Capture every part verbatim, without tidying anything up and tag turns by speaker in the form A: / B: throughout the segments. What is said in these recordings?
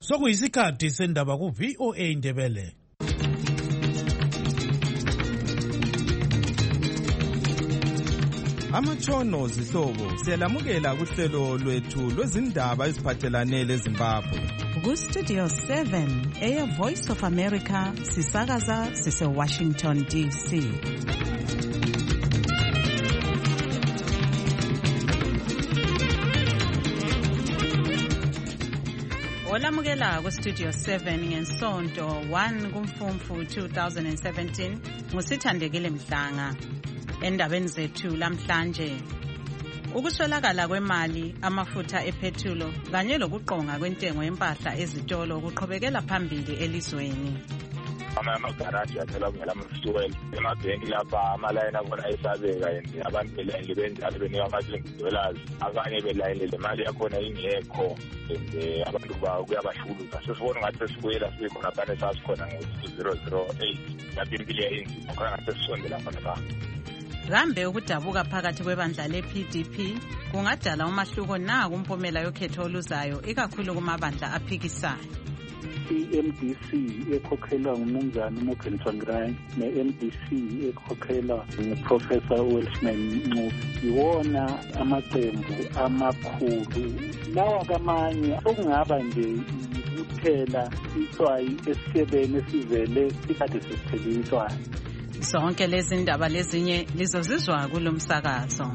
A: Sokuyisikhathi sendaba ku V O A Indebele.
B: Amatshono zihlobo siyalamukela kuhlelo lwethu lwezindaba eziphathelane leZimbabwe.
C: Ku Studio seven eya Voice of America sisakaza sise Washington D C. Olamukela ku Studio seven ngensonto one kuMfumfu two thousand seventeen ngusithandekile Mhlanga. Endabeni zethu lamhlanje ukuswelakala kwemali, amafutha ephethulo kanye lokuqonga kwentengo yempahla ezitolo kuqhubekela phambili elizweni.
D: Amagaraji athela ngelamasituweli emabhenki lapha amalayini akona ayisabeka yini abantu belayini benjalo benika ama-twenty dollars abanye belayini le mali yakhona ingekho and abantu kuyabashuluza sesibona ngathi sesibuyela sikhona phane sasikhona ngo-two zero zero eight lapho impilo yayinzima khona ngathi sesisondela khona lapha.
C: Kambe ukudabuka phakathi kwebandla le-P D P kungadala umahluko na kumpumela yokhetho oluzayo ikakhulu kumabandla aphikisayo.
E: I-M D C ekhokhelwa ngumnumzana uMorgan Tsvangirai ne-M D C ekhokhelwa nguProfessor Welshman Ncube yiwona amaqembu amakhulu. Lawa kamanye okungaba nje kuphela iswayi esisebeni esivele sikade sisiphelile iswayi.
C: Zonke lezi ndaba lezinye lizozizwa kulomsakazo.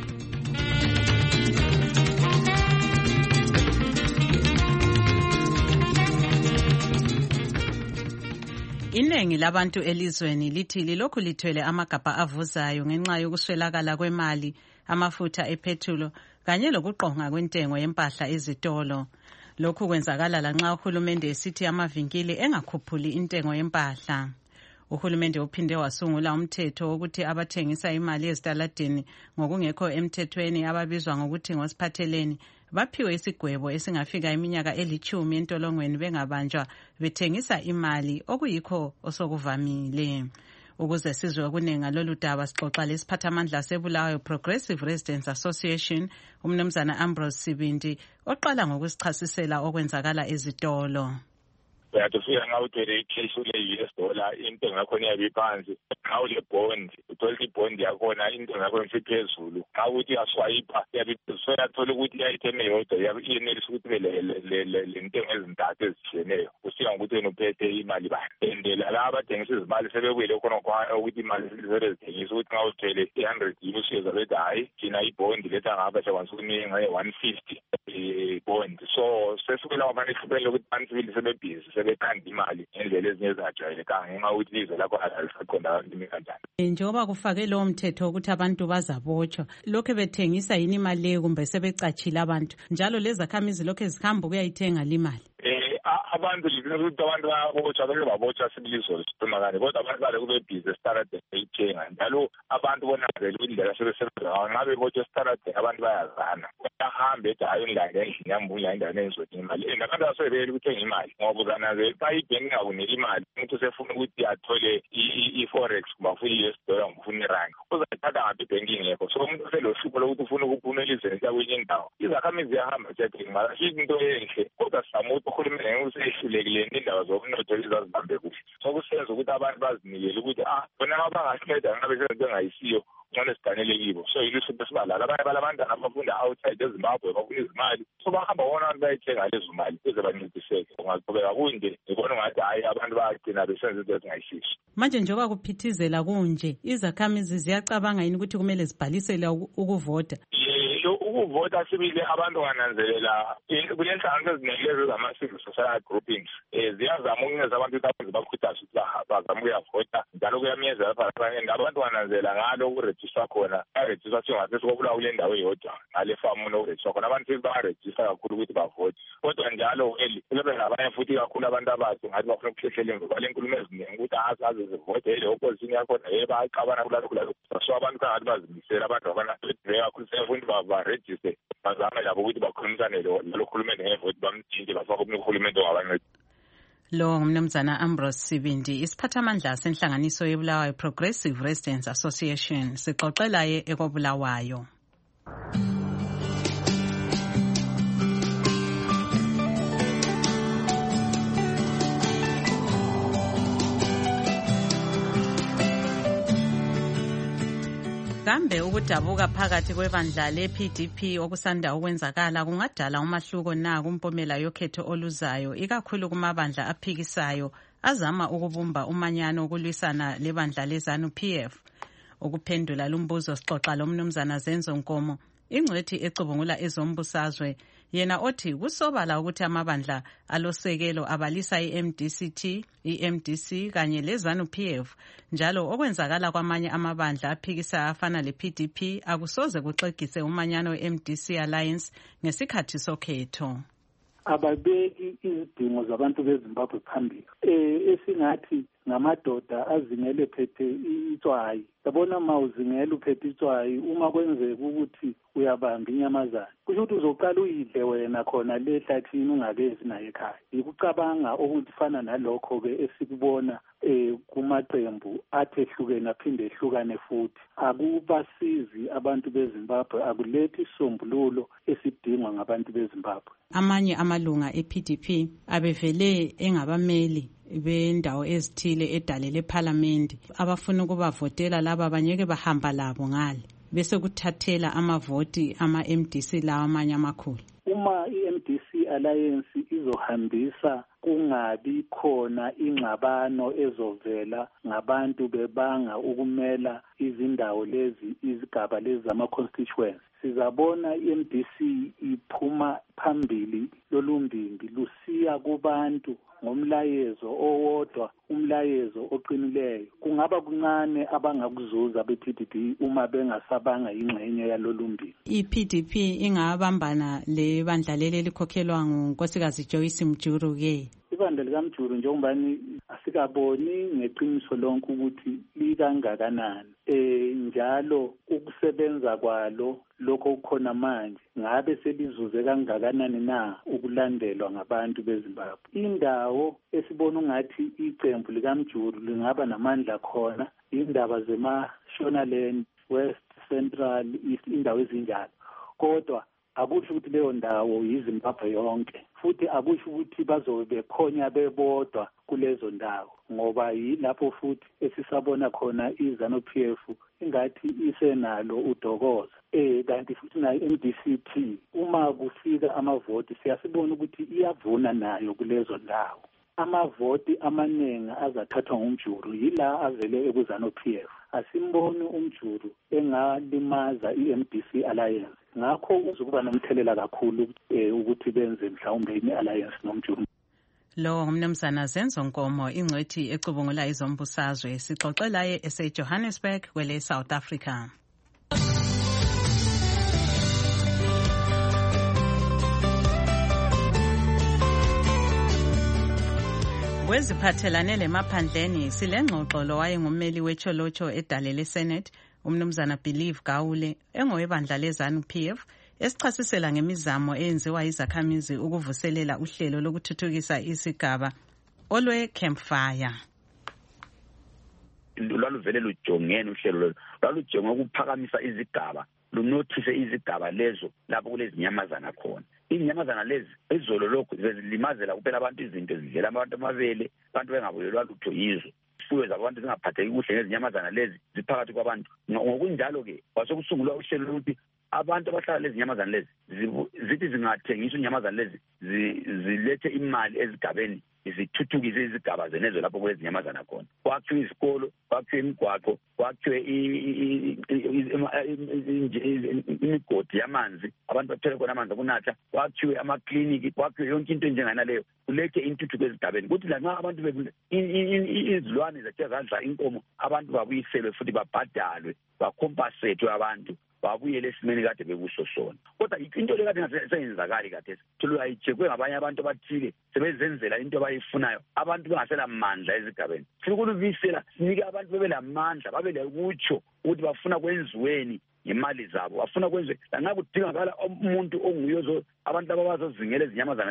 C: Iningi labantu elizweni lithi lilokhu lithwele amagabha avuzayo ngenxa yokuswelakala kwemali, amafutha ephethulo kanye lokuqonga kwentengo yempahla ezitolo. Lokhu kwenzakala lanxa uhulumende esithi amavinkili engakhuphuli intengo yempahla. Uhulumende uphinde wasungula umthetho wokuthi abathengisa imali ezitaladini ngokungekho emthethweni ababizwa ngokuthi ngosiphatheleni baphiwe isigwebo esingafika iminyaka elithumi entolongweni bengabanjwa bethengisa imali okuyikho osokuvamile. Ukuze sizwe okunengi lolu daba sixoxa lesiphathamandla seBulawayo Progressive Residents Association umnumzana Ambrose Sibindi oqala ngokusichasisela okwenzakala ezitolo.
D: Uyatufika nxa uthwele ikheshi ule-U S dollar intengo yakhona iyabe iphansi. Nxa ule bond uthola i-bond yakhona intengo yakhona isiphezulu. Nxa ukuthi uyaswayipa iyabe soyathola ukuthi i-item eyodwa iyabe iyenelisa ukuthi ibe le ntengo ezintathu ezitshiyeneyo kusiya ngokuthi wena uphethe imali bani. And laba abathengisa izimali sebebuyele khona ukuthi imali sele zithengisa ukuthi nxa uthwele i-hundred usuyenza bethi hayi thina ibond letha ngapha sekwanisa ukunika nge-one fifty ibond. So sesibuyela kwamanye ihlupelo ukuthi abantu sibili sebebhizi bekhanda imali ngendlela ezinye ezajwayelekanga ngenxa yokuthi ilizwe lakho alisaqonda limi kanjani.
C: Njengoba kufake lowo mthetho ukuthi abantu bazabotshwa, lokho bethengisa yini imali leyo kumbe sebecatshile abantu njalo lezakhamizi lokho zihamba ukuyayithenga limali?
D: Abantu ukuthi abantu bayabotshwa beke babotshwa sibilizo lesiphumakane kodwa abantu bale kube bhizi esitaradeni beyithenga njalo abantu bonakele indlela sebesebenza ngayo nxa bebotshwa esitaradeni abantu bayazana bayahambe ethi hayi ngilande endlini yami uya endaweni engizodinga imali and abantu basebeyele ukuthenga imali ngoba uzanakele xa ibhenki ingakunika imali umuntu usefuna ukuthi athole i-forex kumbe afuna i-U S dollar kumbe ufuna irandi uzayithatha ngaphi ibhenki ingekho. So umuntu uselohlupho lokuthi ufuna ukuphuma elizweni siya kwenye indawo izakhamizi ziyahamba ziyathenga imali asithi into enhle kodwa sizama ukuthi uhulumende ngekuseyhlulekile indaba zomnotho ezazibambe kuhle. So kusenza ukuthi abantu bazinikele ukuthi ah bona abangasinceda ngabe sebenze ngayisiyo ngone siganele kibo. So yilusipho sibalala abanye balabantwana abafunda outside eZimbabwe bafuna izimali so bahamba bona abantu bayithenga lezo mali ukuze bancediseke. Ungaqhubeka kunje ngibona ngathi hayi abantu bayagcina besenza into ezingayisizo.
C: Manje njengoba kuphithizela kunje izakhamizi ziyacabanga yini ukuthi kumele zibhalisele ukuvota?
D: Ukuvota sibili abantu bananzelela kulenhlanganiso eziningi ezama-civil society groupings ziyazama ukunikeza abantu ukuthi bakhuthaze ukuthi bazame ukuyavota njalo kuyamyeza lapha and abantu bananzelela ngalo ukurejistra khona bayarejistra singasesi kobulawa kule ndawo eyodwa ngale famu nokurejistra khona abantu bayarejistra kakhulu ukuthi bavote kodwa njalo kube ngabanye futhi kakhulu abantu abathi ngathi bafuna ukuhlehlela emva kwale nkulumo eziningi ukuthi azaze zivote ele opposition yakhona ye bayaqabana kulalokhu lalokhu. So abantu kangathi bazimisela abantu abana kakhulu sefundi barejiste bazama labo ukuthi bakhulumisane lo khulumende ngevoti bamthinte bafaka omunye uhulumende ongabanceda.
C: Lo ngumnumzana Ambrose Sibindi isiphathamandla senhlanganiso yeBulawayo Progressive Residents Association sixoxela ye ekobulawayo. kambe ukudabuka phakathi kwebandla le-P D P okusanda ukwenzakala kungadala umahluko na kumpumela yokhetho oluzayo, ikakhulu kumabandla aphikisayo azama ukubumba umanyano ukulwisana lebandla le-ZANU-P F? Ukuphendula lumbuzo sixoxa lomnumzana Zenzo Nkomo, ingcwethi ecubungula ezombusazwe, yena othi kusobala ukuthi amabandla alosekelo abalisa i-M D C T, i-M D C kanye le-ZANU-P F, njalo okwenzakala kwamanye amabandla aphikisa afana le-P D P akusoze kuxegise umanyano we-M D C Alliance ngesikhathi sokhetho.
E: Ababeki izidingo zabantu beZimbabwe phambili. Eh esingathi ngamadoda azingele phethe itswayi. Yabona mawuzingela uphethe itswayi uma kwenzeka ukuthi uyabamba inyamazana, kusho ukuthi uzoqala uyidle wena khona le hlathini ungakezi naye ekhaya. Ukucabanga okufana nalokho ke esikubona eh kumaqembu athehlukene aphinde ehlukane futhi akubasizi abantu beZimbabwe, akulethi isombululo esidingwa ngabantu beZimbabwe.
C: Amanye amalunga e-P D P abevele engabameli bendawo ezithile edale leParliament abafuna ukubavotela laba banyeke bahamba labo ngale bese kuthathela amavoti ama-M D C lawa amanye amakhulu.
E: Uma i-M D C Alliance izohambisa kungabi khona ingxabano ezovela ngabantu bebanga ukumela izindawo lezi izigaba lezi zama-constituency, sizabona i-M D C iphuma phambili lolumbimbi lusiya kubantu ngomlayezo owodwa, umlayezo oqinileyo. Kungaba kuncane abangakuzuza be-P D P uma bengasabanga ingxenye yalolumbimbi.
C: I-P D P ingabambana le bandla leli likhokhelwa ngunkosikazi Joyce Mjuru ke.
E: Ibandla likaMjuru njengobani asikaboni ngeqiniso lonke ukuthi likangakanani. Eh njalo ukusebenza kwalo lokho kukhona manje ngabe selizuze kangakanani na ukulandelwa ngabantu beZimbabwe. Indawo esibona ungathi iqembu likaMjuru lingaba namandla khona indaba zema-Shonaland, West, Central, East, indawo ezinjalo. Kodwa akusho ukuthi leyo ndawo yiZimbabwe yonke, futhi akusho ukuthi bazobe bekhonya bebodwa kulezo ndawo, ngoba yilapho futhi esisabona khona i-ZANU-P F ingathi isenalo udokoza. Eh kanti futhi nayo i-M D C T uma kufika amavoti siyasibona ukuthi iyavuna nayo kulezo ndawo. Amavoti amaningi azathathwa ngumjuru yila avele eku-ZANU-P F. Asimboni umjuru engalimaza i-M D C Alliance. Ngakho uzokuba nomthelela kakhulu ukuthi benze mhlawumbe i-alliance nomjuru.
C: Lo ngumnumzana Zenzo Nkomo, ingcwethi ecubungula izombusazwe, sixoxe laye ese-Johannesburg kwele South Africa. Kweziphathelane lemaphandleni silengxoxo lo wayengummeli wecholocho edale leSenate umnumzana Believe Gawule engowebandla le-ZANU-P F esichasisela ngemizamo eyenziwa izakhamizi ukuvuselela uhlelo lokuthuthukisa isigaba olwe Campfire.
F: Lwaluvele lujongene uhlelo lolu, lwalujonge ukuphakamisa izigaba, lunothise izigaba lezo lapho kulezinyamazana khona. Izinyamazana lezi izolo lokho zilimazela kuphela abantu izinto zidlela abantu amabele, abantu bengabuyelwa lutho yizo. Ifuyo zabantu zingaphatheki kuhle ngezinyamazana lezi ziphakathi kwabantu. Ngokunjalo ke kwasokusungulwa uhlelo lokuthi abantu abahlala lezi nyamazana lezi zithi zingathengiswa inyamazana lezi zilethe imali ezigabeni zithuthukise izigaba zenezo lapho kulezinyamazana khona. Kwakhiwe izikolo, kwakhiwe imigwaqo, kwakhiwe imigodi yamanzi, abantu bathole khona amanzi okunatha, kwakhiwe amakliniki, kwakhiwe yonke into enjenganaleyo kulethe intuthuko ezigabeni. Kuthi lanxa abantu izilwane zathe zadla inkomo abantu babuyiselwe futhi babhadalwe, bakhompasethwe abantu babuyele esimeni kade bekuso sona. Kodwa into le kade ngasenzakali kade thulu ayijekwe ngabanye abantu abathile sebezenzela into abayifunayo, abantu bengasela mandla ezigabeni. Funa ukulubisela sinike abantu bebelamandla, babele kutsho ukuthi bafuna kwenziweni ngemali zabo, bafuna kwenze lanxa kudingakala umuntu onguyozo abantu abazozingela izinyamazana lezi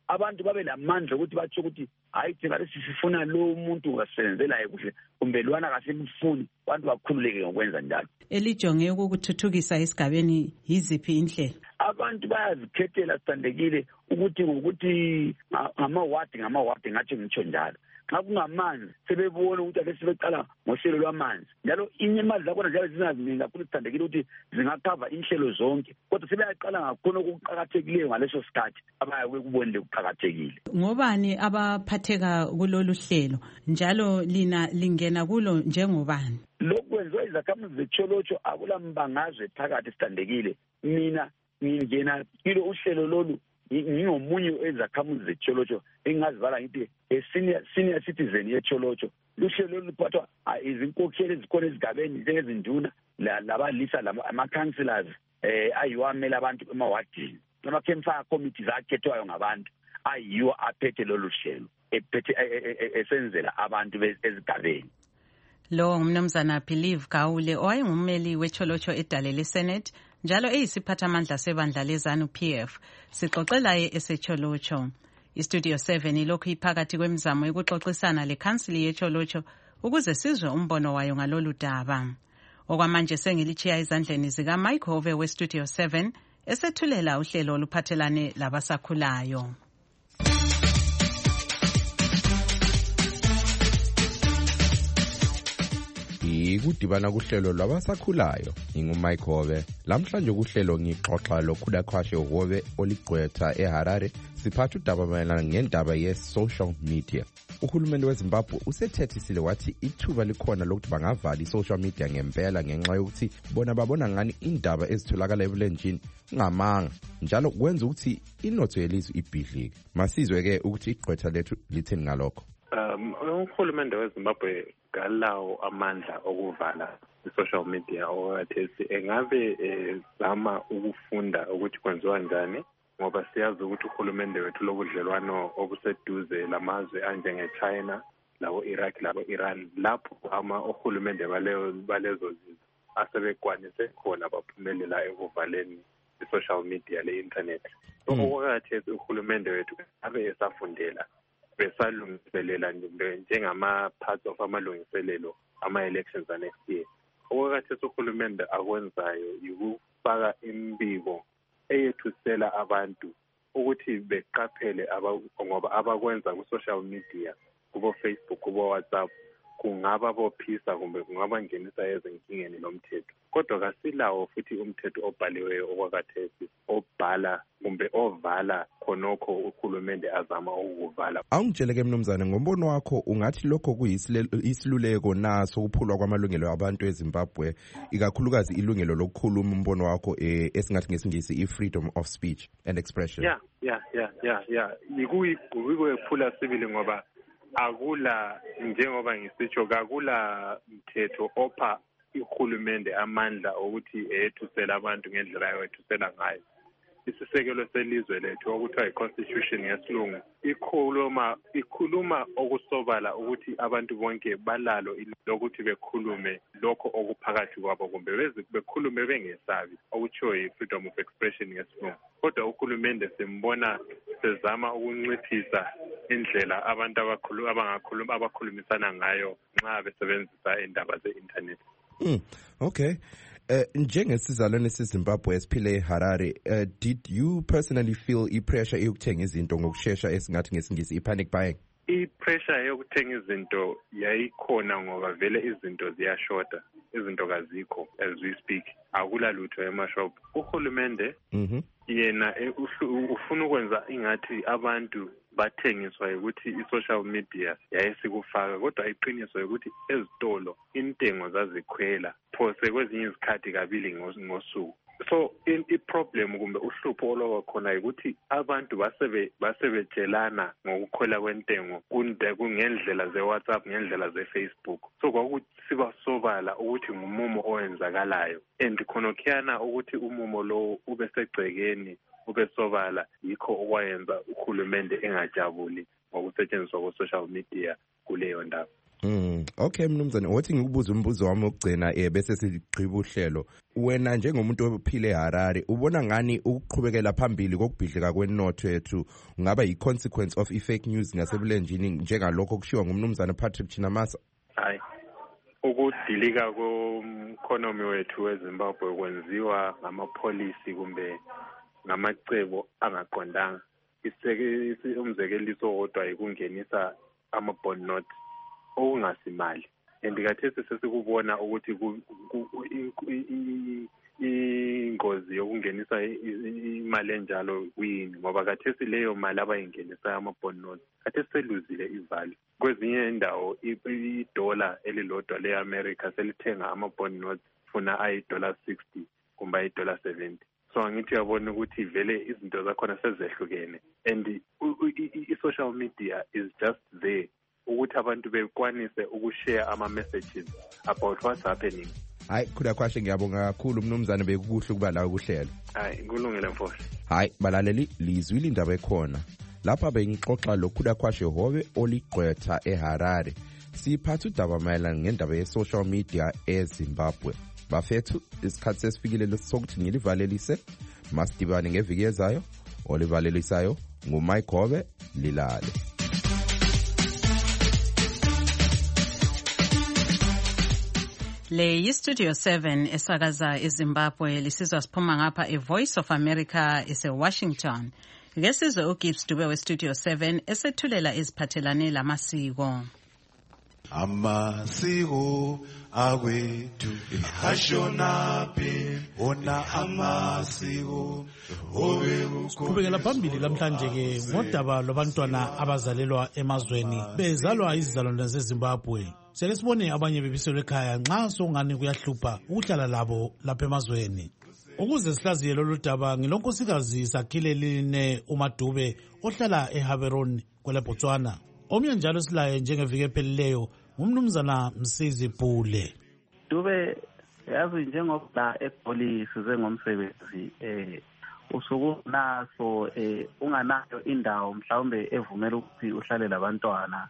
F: abantu babe lamandla ukuthi batsho ukuthi hayi thina lesifuna lo muntu wasenzelayo kuhle kumbe lwana kasemfuni abantu bakhululeke ngokwenza njalo.
C: Elijonge ukuthuthukisa esigabeni yiziphi indlela?
F: Abantu bayazikhethela sithandekile ukuthi ngokuthi ngama-ward ngama-ward ngathi ngitsho njalo. Xa kungamanzi sebebona ukuthi ake sebeqala ngohlelo lwamanzi njalo imali zakhona njalo zinaziningi kakhulu sithandekile ukuthi zingakhava inhlelo zonke kodwa sebeyaqala ngakhona okuqakathekileyo ngaleso sikhathi abayakuye kubonile kuqakathekile.
C: Ngobani abaphatheka kulolu hlelo njalo lina lingena kulo njengobani?
F: Lokhu kwenziwa izakhamuzi zecholotsho akulambangazwe phakathi sithandekile. Mina ngingena kilo uhlelo lolu ngingomunye ezakhamuzi zecholotsho engazivala ngithi senior senior citizen yecholotsho. Luhlelo luphathwa izinkokheli ezikhona ezigabeni njengezinduna labalisa ama-councillors eh ayiwamela abantu emawadini. Ama-campfire committees akhethwayo ngabantu ayiwo aphethe lolu hlelo ephethe esenzela abantu ezigabeni.
C: Lo ngumnumzana Believe Gawule owayengummeli wecholotsho edalele Senate njalo eyisiphathamandla sebandla lezanu P F. Sixoxelaye esecholotsho. Istudio seven ilokhu iphakathi kwemizamo yokuxoxisana lekhansili yecholotsho ukuze sizwe umbono wayo ngalolu daba. Okwamanje sengilichiya ezandleni zika Mike Hove westudio seven esethulela uhlelo oluphathelane labasakhulayo.
G: Ikudibana kuhlelo lwabasakhulayo ngingumike Hove. Lamhlanje kuhlelo ngixoxa lokhulakhwashe Hove oligqwetha eHarare siphatha udaba mayelana ngendaba ye-social media. Uhulumeni weZimbabwe usethethisile wathi ithuba likhona lokuthi bangavala i-social media ngempela ngenxa yokuthi bona babona ngani indaba ezitholakala ebulenjini ngamanga njalo kwenza ukuthi inotho yelizwe ibhidlike. Masizwe-ke ukuthi igqwetha lethu lithini ngalokho.
H: Um, uhulumende weZimbabwe kalawo amandla okuvala i-social media okwathesi engabe ezama ukufunda ukuthi kwenziwa njani ngoba siyazi ukuthi uhulumende wethu lobudlelwano obuseduze lamazwe anjenge-China labo-Iraq labo-Iran lapho ama uhulumende balezo zizwe asebekwanise khona baphumelela ekuvaleni i-social media le-internet. Okwathesi uhulumende wethu abe esafundela besalungiselela njengama-parts of amalungiselelo ama-elections next year. Okwakhathesi uhulumende akwenzayo yikufaka imbiko eyethusela abantu ukuthi beqaphele ngoba abakwenza ku-social media kubo-Facebook kubo-WhatsApp kungaba bophisa kumbe kungaba ngenisa ezinkingeni lomthetho. Kodwa kasilawo futhi umthetho obhaliweyo okwakhathesi obhala kumbe ovala khonokho uhulumende azama ukuvala.
G: Awungitsheleke mnumzane ngombono wakho ungathi lokho kuyisiluleko naso ukuphulwa kwamalungelo abantu eZimbabwe ikakhulukazi ilungelo lokukhuluma umbono wakho esingathi ngesingisi i-freedom of speech and expression.
H: Yeah yeah yeah yeah yeah ikuyikuphula sibili ngoba akula njengoba ngisitsho kakula mthetho opha ihulumende amandla ukuthi ethusela abantu ngendlela yokuthusela ngayo. Isisekelo selizwe lethu okuthiwa i-constitution yesilungu ikhuluma ikhuluma okusobala ukuthi abantu bonke balalo lokuthi bekhulume lokho okuphakathi kwabo kumbe bekhulume bengesabi okuthiwa i-freedom of expression yesilungu. Kodwa uhulumende simbona sezama ukunciphisa indlela abantu abakhuluma abangakhuluma abakhulumisana ngayo nxa besebenzisa indaba ze-internet.
G: Mm, okay. Uh, njengesizalwane seZimbabwe esiphile eHarare, uh, did you personally feel i-pressure yokuthenga izinto ngokushesha esingathi ngesingisi i-panic buying?
H: I-pressure yokuthenga izinto yayikhona ngoba vele izinto ziyashota, izinto kazikho as we speak. Akula lutho emashop. Uhulumende
G: mhm
H: yena ufuna ukwenza ingathi abantu bathengiswa ukuthi i-social media yayesikufaka kodwa iqiniso ukuthi ezitolo intengo zazikhwela phose kwezinye izikhathi kabili ngosuku. So i-problem kumbe uhlupho olwa khona ukuthi abantu basebe basebejelana ngokukhwela kwentengo kungendlela ze-WhatsApp ngendlela ze-Facebook. So kwakusiba sobala ukuthi ngumumo owenzakalayo and khonokhiyana ukuthi umumo lo ube segcekeni ube sobala yikho okwayenza uhulumende engajabuli ngokusetshenziswa kwe-social media kuleyo ndaba.
G: Mm, okay mnumzane, wathi ngikubuza umbuzo wami wokugcina eh bese sigqiba uhlelo. Wena njengomuntu ophile eHarare, ubona ngani ukuqhubekela phambili kokubhidlika kwenotho yethu ngaba yi-consequence of i-fake news ngasebulenjini njengalokho kushiwa ngumnumzane Patrick Chinamasa?
H: Hayi, ukudilika komkhonomi wethu weZimbabwe kwenziwa ngamapolisi kumbe ngamacebo angaqondanga. Umzekeliso wodwa yikungenisa ama-bond notes okungasimali, and kathesi sesikubona ukuthi ingozi yokungenisa imali enjalo kuyini, ngoba kathesi leyo mali abayingenisayo ama-bond notes kathesi seluzile ivali. Kwezinye indawo idola elilodwa le-America selithenga ama-bond notes funa ayi-dollar sixty kumbe ayi-dollar seventy. So angithi uyabona ukuthi vele izinto zakhona sezehlukene, and i-social media is just there ukuthi abantu bekwanise ukushare ama-messages about what's happening.
G: Hayi, Khudakhwashe ngiyabonga kakhulu mnumzane, bekukuhle ukuba la ukuhlelo.
H: Hayi, kulungile mfowethu.
G: Hayi, balaleli lizwi indaba ekhona. Lapha bengixoxa lo Khudakhwashe Hobe oligqwetha eHarare. Siphatha udaba mayelana ngendaba ye-social media eZimbabwe. Bafethu, isikhathi sesifikile sokuthi ngilivalelise. Masidibane ngeviki ezayo. Olivalelisayo nguMike Hobe, lilale.
C: Le yi-Studio seven esakaza eZimbabwe, lisizwa siphuma ngapha e-Voice of America ese-Washington. Ke sizwe uGibbs Dube we-Studio seven esethulela eziphathelane lamasiko.
I: Amasiko awethu ashonaphi ona amasiko
A: Qhubekela phambili lamhlanje ke ngodaba lwabantwana abazalelwa emazweni bezalwa izizalwane zaseZimbabwe. Sele sibone abanye bebiselwe ekhaya nxa songani kuyahlupha ukuhlala labo lapha emazweni. Ukuze sihlaziye lolu daba ngilonkosikazi Sakhile Line uMadube ohlala eHaveron kweleBotswana. Omnye njalo silaye njengeviki ephelileyo umnumzana Msizi Phule.
E: Dube yazi njengoba eGoli size ngomsebenzi eh usuku naso eh unganayo indawo mhlawumbe evumela ukuthi uhlale labantwana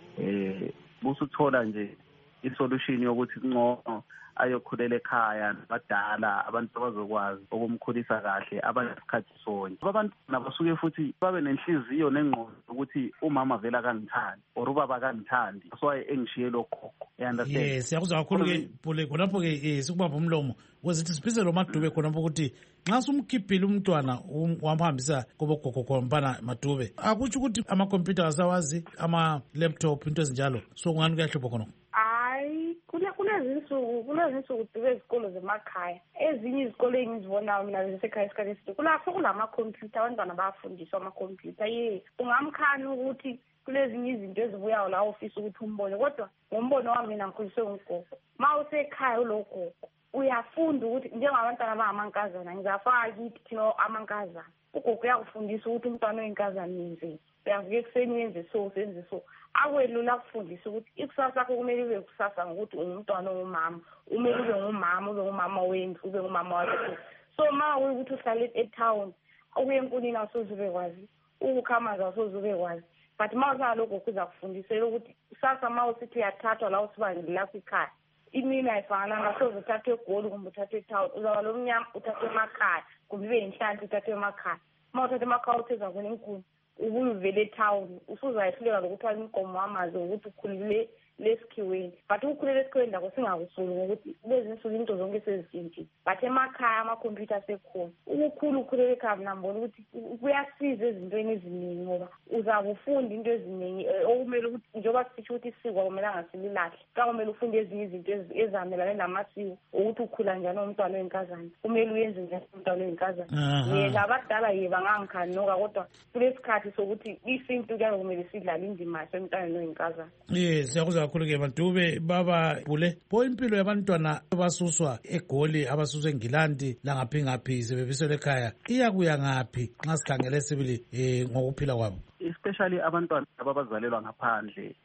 E: eh busuthola nje isolution yokuthi ngcono ayokhulela ekhaya abadala abantu abazokwazi ukumkhulisa kahle abanesikhathi sonke. Abantwana basuke futhi babe nenhliziyo nengqondo ukuthi umama vela kangithandi or ubaba kangithandi so engishiye lokho. Uyandastand?
A: Yes, siyakuzwa kakhulu ke Phule khonapho ke sikubamba umlomo wezithi siphise lo Madube khonapho ukuthi nxa sumkhiphile umntwana wamhambisa kobogogo khompana Madube akutsho ukuthi ama-computer asawazi ama-laptop into ezinjalo so kungani kuyahlupha khona?
J: Hayi, kule kulezinsuku kulezinsuku Dube izikolo zemakhaya ezinye izikolo engizibonayo mina zesekhaya isikhathi eside kulapho kulama-computer abantwana bayafundiswa ama-computer. Ye ungamkhani ukuthi kulezinye izinto ezibuyayo la ofisi ukuthi umbone, kodwa ngombono wami mina ngikhuliswe ngugogo. Ma usekhaya ulogogo uyafunda ukuthi njengabantwana abangamankazana ngizafaka kithi thina amankazana. Ugogo uyakufundisa ukuthi umntwana oyinkazana yenzeni, uyavuka ekuseni wenze so senze so. Akwelula kufundisa ukuthi ikusasa lakho kumele ube kusasa ngokuthi ungumntwana ongumama, umele ube ngumama, ube ngumama wendlu, ube ngumama wakho. So ma ukuthi uhlale etown ukuye enkulini awusoze ube kwazi, ukukhamaza awusoze ube kwazi. But ma usala lokho kuza kufundisela ukuthi kusasa ma usithi uyathathwa la usibangile lapha ekhaya imini ayifana ngasoze uthathwe eGoli kumbe uthathwe etown, uzaba lo mnyama uthathwe emakhaya kumbe ibe inhlanhla uthathwe emakhaya. Ma uthathwe emakhaya utheza khona enkulu ubuye uvele etown usuzayehluleka lokuthwala inkomo wamazi ukuthi ukhulile lesikhiweni. But ukukhulele esikhiweni lakho singakusuli ngokuthi lezi nsuku into zonke sezitshintshile, but emakhaya ama-computer asekhona. Ukukhulu ukhulele ekhaya mina ngibona ukuthi kuyasiza ezintweni eziningi ngoba uzabe ufunda into eziningi okumele ukuthi njengoba sisho ukuthi isiko akumelanga sililahle, kumele ufunde ezinye izinto ezamelane namasiko ukuthi ukhula njani umntwana oyinkazana, kumele uyenze njani umntwana oyinkazana. Yena abadala ye bangangikhanuka kodwa kulesikhathi sokuthi isintu kuyabe kumele sidlale indima yasemntwaneni oyinkazana.
A: Yes, siyakuzwa kakhulu ke Madube. Baba Phule, pho impilo yabantwana abasuswa eGoli abasuswa eNgilandi langaphi ngaphi sebebiselwe ekhaya iyakuya ngaphi nxa sikhangele sibili eh ngokuphila kwabo,
E: especially abantwana abazalelwa ngaphandle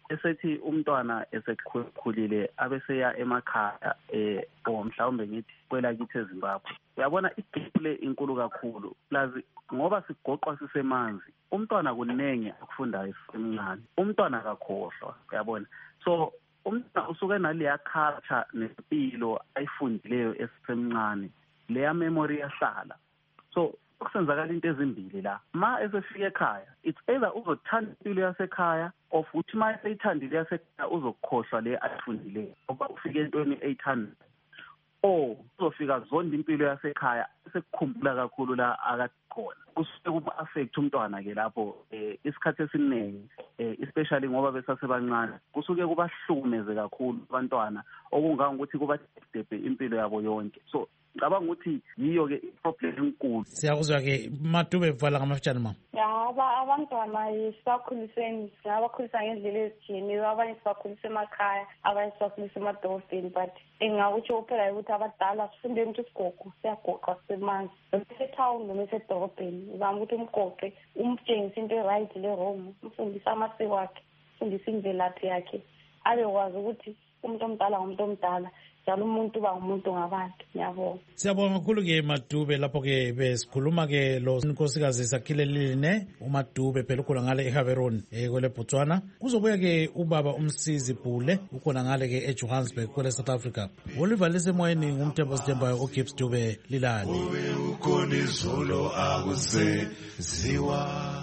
E: esethi umntwana esekhulile abeseya emakhaya eh or mhlawumbe ngithi kwelakithi eZimbabwe uyabona igap le inkulu kakhulu lazi ngoba sigoqwa sisemanzi umntwana kunenge akufundayo esemncane umntwana akakhohlwa uyabona so umntwana usuke naleya culture nempilo ayifundileyo esemncane leya memory yahlala so kusenzakala into ezimbili la ma esefika ekhaya it's either uzothanda impilo yasekhaya of uthi ma eseyithandile yasekhaya uzokukhohlwa le ayifundileyo ngoba ufike entweni eyithanda oh uzofika zonke impilo yasekhaya sekukhumbula kakhulu la akakhona kusuke kuma affect umntwana ke lapho eh isikhathi esiningi eh especially ngoba besasebancane kusuke kubahlukumeze kakhulu abantwana okunga ukuthi kuba step impilo yabo yonke so ngicabanga ukuthi yiyo ke iproblem enkulu.
A: Siyakuzwa ke Madube vala ngamafutshane mama.
J: Yaba abantwana isakhuliseni abakhulisa ngendlela ezijiyeni abanye sibakhulisa emakhaya abanye sibakhulisa emadolobheni but engakutsho kuphela ukuthi abadala sifundeni ukuthi sigogo siyagoqa semanzi esetown noma esedolobheni uzama ukuthi umgoqe umtshengise into right le wrong umfundisa amasiko akhe umfundisa imvelaphi yakhe abekwazi ukuthi umuntu omdala ngumuntu omdala njalo umuntu uba umuntu ngabantu. Ngiyabonga.
A: Siyabonga kakhulu ke Madube lapho ke besikhuluma ke lo nkosikazi Sakhilelile uMadube phela ukhona ngale eHaveron ekwele Botswana. Kuzobuya ke ubaba umsizi Bhule ukhona ngale ke eJohannesburg kwele South Africa. Oliver lesemoyeni ngumthembo sithembayo uGibbs Dube Lilali.
I: Ukhona izolo akuseziwa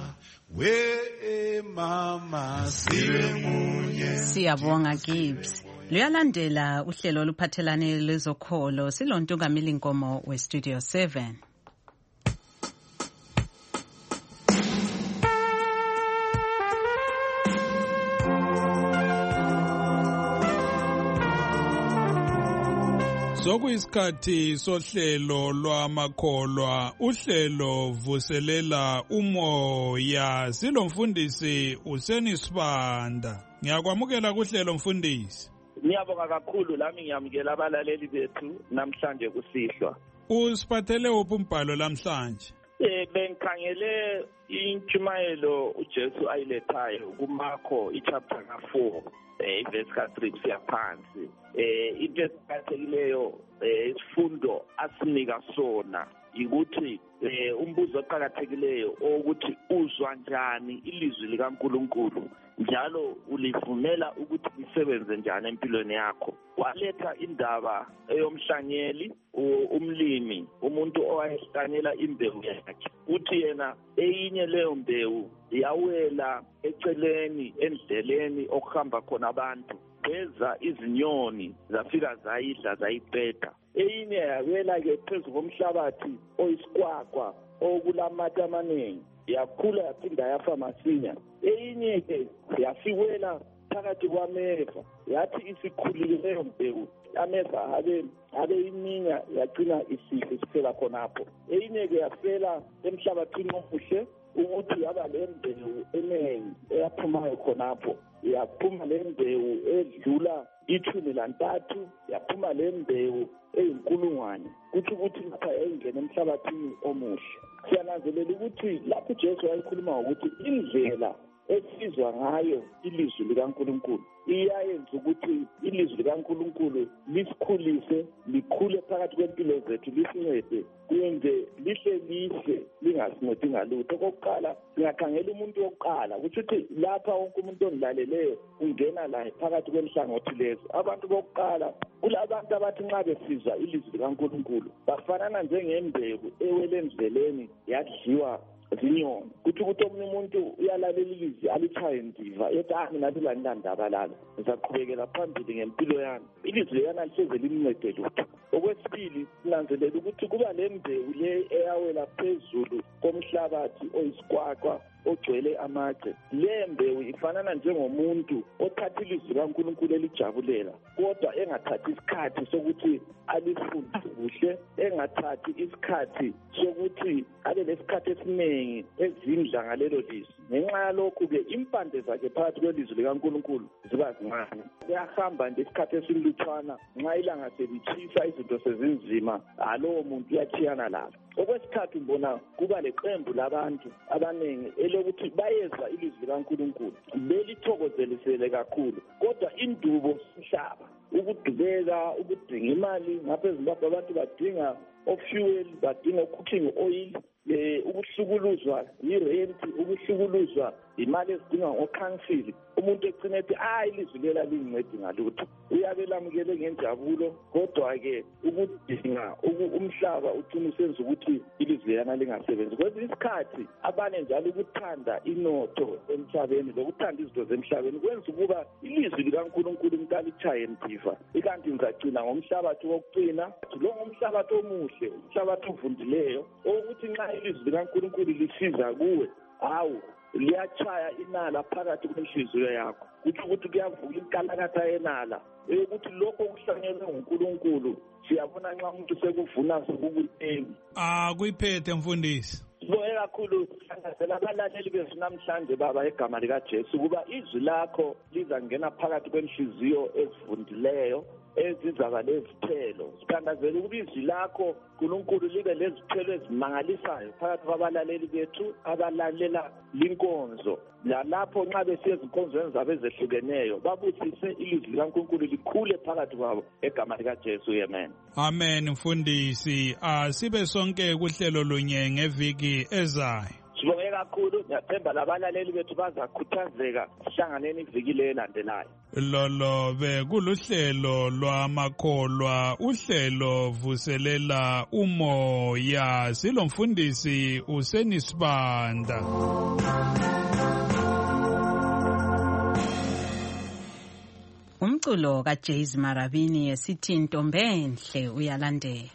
I: we mama sibe munye.
C: Siyabonga Gibbs. Luyalandela uhlelo oluphathelane lezokholo silontungameli Nkomo we Studio seven.
K: Sokuyisikhathi sohlelo lwamakholwa uhlelo vuselela umoya silomfundisi Useni Sibanda. Ngiyakwamukela kuhlelo mfundisi.
L: Ngiyabonga kakhulu lami ngiyamukela abalaleli bethu namhlanje kusihlwa.
K: Usiphathele uphi umbhalo namhlanje?
L: Eh bengikhangele intshumayelo uJesu ayilethayo kuMarko ichapter ka four eh verse ka three kuya phansi. Eh into esiphathekileyo eh isifundo asinika sona ukuthi eh umbuzo oqhakathekileyo ukuthi uzwa njani ilizwi likaNkuluNkulu njalo ulivumela ukuthi lisebenze njani empilweni yakho. Waletha indaba eyomhlanyeli umlimi umuntu owayehlanyela imbewu yakhe uthi yena eyinye leyo mbewu yawela eceleni endleleni okuhamba khona abantu beza izinyoni zafika zayidla zayiqeda. Eyinye yawela ke phezu komhlabathi oyisikwakwa okulamatha amaningi yakhula yaphinda yafa masinya. Eyinye ke yafiwela phakathi kwameva yathi isikhulile leyo mbewu ameva abe abe iminya yagcina isihle sifela khonapho. Eyinye ke yafela emhlabathini omuhle ukuthi yaba le mbewu enengi eyaphumayo khonapho yaphuma le mbewu edlula ithumi lantathu yaphuma le mbewu eyinkulungwane kuthi ukuthi lapha engene emhlabathini omuhle. Siyananzelela ukuthi lapho uJesu wayekhuluma ukuthi indlela esizwa ngayo ilizwi likaNkuluNkulu iyayenza ukuthi ilizwi likaNkuluNkulu lisikhulise likhule phakathi kwempilo zethu lisincede kuyenze lihle lihle lingasincedi ngalutho. Okokuqala singakhangela umuntu wokuqala ukuthi lapha wonke umuntu ondilaleleyo ungena la phakathi kwemhlangothi lezo. Abantu bokuqala kulabantu abathi nxa besizwa ilizwi likaNkuluNkulu bafanana njengembewu ewele endleleni yadliwa zinyoni. Kuthi ukuthi omunye umuntu uyalalela ilizwi alichaye ndiva ethi ami nathi lanindaba lala ngizaqhubekela phambili ngempilo yami ilizwi yana lihleze limncede lutho. Okwesibili sinanzelela ukuthi kuba le mbewu le eyawela phezulu komhlabathi oyisikwakwa ogcwele amatshe. Le mbewu ifanana njengomuntu othatha ilizwi likaNkuluNkulu elijabulela kodwa engathathi isikhathi sokuthi alifunde kuhle, engathathi isikhathi sokuthi abe lesikhathi esiningi ezindla ngalelo lizwi. Ngenxa yalokhu ke impande zakhe phakathi kwelizwi likaNkuluNkulu ziba zincane. Uyahamba nje isikhathi esilutshwana nxa ilanga selitshisa izinto sezinzima alowo muntu uyathiyana lalo. Okwesithathu ngibona kuba leqembu labantu abaningi elokuthi bayezwa ilizwi likaNkulunkulu belithokozelisele kakhulu, kodwa indubo sihlaba ukudubeka ukudinga imali ngapha eZimbabwe abantu badinga of-fuel, badinga cooking oil, eh ukuhlukuluzwa i-rent, ukuhlukuluzwa imali ezidinga ngo-council. Umuntu egcina ethi ah ilizwi lela lingincedi ngalutho, uyabe lamukele ngenjabulo, kodwa-ke ukudinga umhlaba ugcina usenza ukuthi ilizwi yana lingasebenzi. Kwesinye isikhathi abanye njalo ukuthanda inotho emhlabeni lokuthanda izinto zemhlabeni kwenza ukuba ilizwi likaNkulunkulu mntalichaye emdiva, ikanti ngizagcina ngomhlabathi wokucina, lo ngomhlabathi omuhle, umhlabathi ovundileyo, ukuthi nxa ilizwi likaNkulunkulu lisiza kuwe, hawu liyachaya inala phakathi kwenhliziyo yakho, kuthi ukuthi kuyavuka inkalakatha yenala ukuthi lokho kuhlanyelwe nguNkulunkulu siyabona nxa umuntu sekuvuna sekukutheni.
K: Ah kuyiphethe mfundisi.
L: Sibonge kakhulu sihlangazela abalaleli bethu namhlanje baba egama likaJesu kuba izwi lakho liza ngena phakathi kwenhliziyo ezivundileyo ezizaba lezithelo. Sithandazela ukuba izwi lakho uNkulunkulu libe lezithelo ezimangalisayo phakathi kwabalaleli bethu abalalela linkonzo, lalapho nxa besiya ezinkonzweni zabo ezehlukeneyo babusise ilizwi likaNkulunkulu likhule phakathi kwabo egama likaJesu. Amen.
K: Amen mfundisi. Asibe sonke kuhlelo lunye ngeviki ezayo.
L: Sibonge kakhulu, ngiyathemba labalaleli bethu bazakhuthazeka sihlanganeni iviki lelandelayo.
K: Lolo bekuluhlelo lwamakholwa, uhlelo vuselela umoya, silomfundisi uSenisibanda.
C: Umculo kaJays Marabini esithi Ntombenhle uyalandela.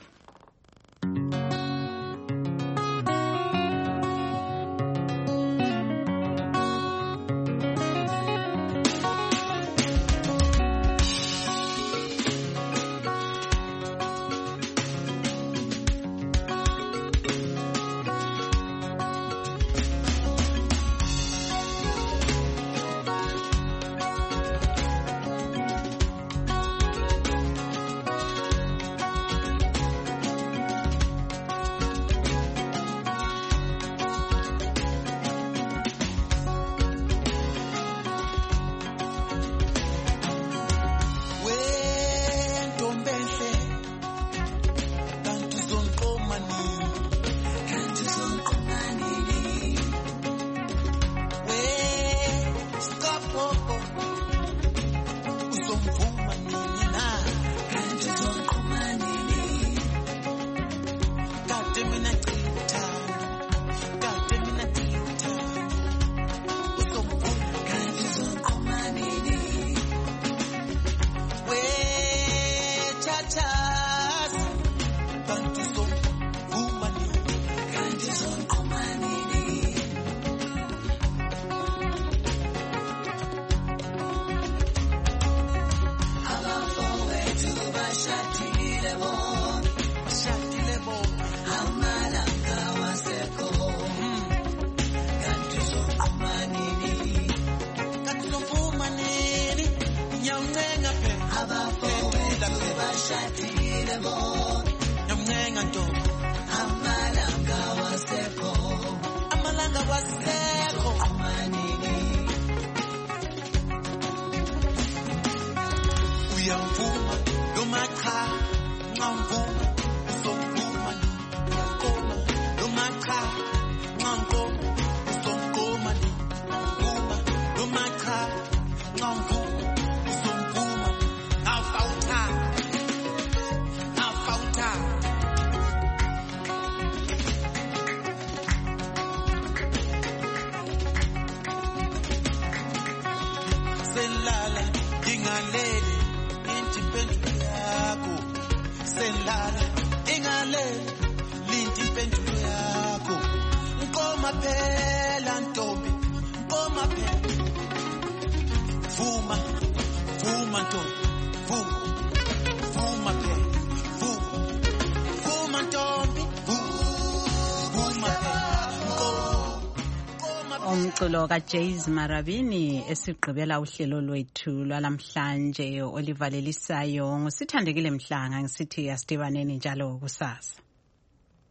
C: Umculo kaJays Marabini esigqibela uhlelo lwethu lwalamhlanje olivalelisayo ngusithandekile Mhlanga ngisithi asidibaneni njalo kusasa.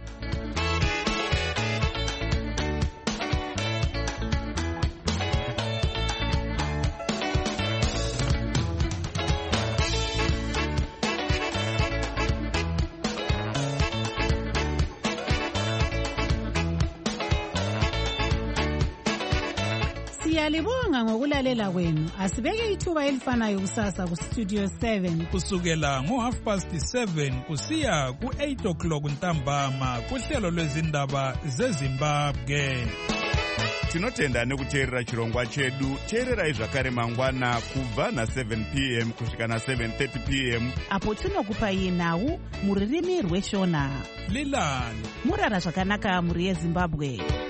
M: Siyalibonga ngokulalela kwenu. Asibeke ithuba elifanayo kusasa ku Studio seven
K: kusukela ngo half past seven kusiya ku eight o'clock ntambama kuhlelo lwezindaba zeZimbabwe.
N: Tinotenda nekuteerera chirongwa chedu. Teererai zvakare mangwana kubva na seven p m kusvika na seven thirty p m
O: apo tinokupai nhau muririmi rweshona.
K: Lilani
O: murara zvakanaka muri yeZimbabwe.